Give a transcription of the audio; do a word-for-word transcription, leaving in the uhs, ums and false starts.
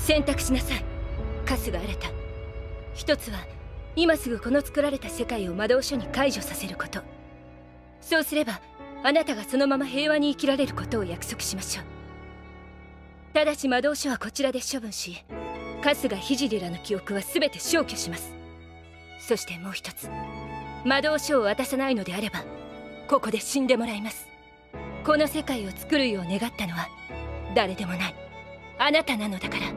選択しなさい、春日新。一つは今すぐこの作られた世界を魔導書に解除させること。そうすればあなたがそのまま平和に生きられることを約束しましょう。ただし魔導書はこちらで処分し、春日聖らの記憶は全て消去します。そしてもう一つ、魔導書を渡さないのであればここで死んでもらいます。この世界を作るよう願ったのは誰でもないあなたなのだから。